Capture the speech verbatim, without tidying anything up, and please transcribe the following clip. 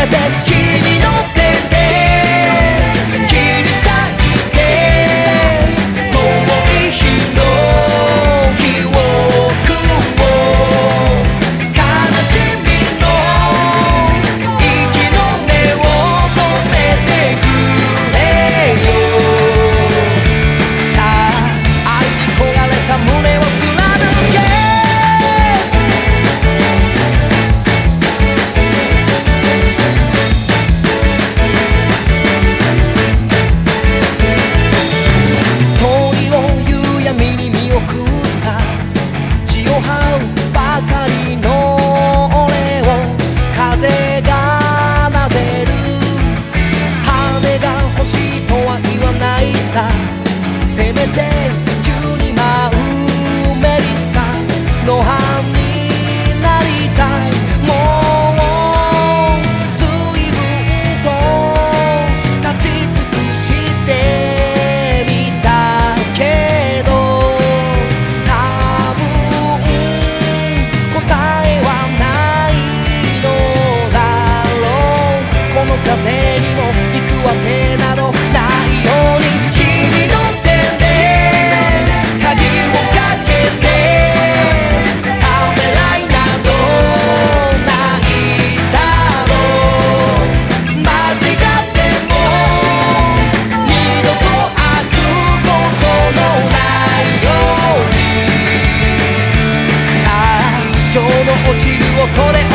て君の手で切り裂いて遠い日の記憶を悲しみの息の根を止めてくれよ。さあ愛に焦がれた胸を貫け。ばかりの俺を風がなぜる。羽が欲しいとは言わないさ。せめて十二万メリッサの半になりたい。もう随分と立ち尽くしてみたけど風にも行くわけなどないように君の手で鍵をかけてためらいなどないだろう。間違っても二度と開くことのないように。さあ情の落ちる音で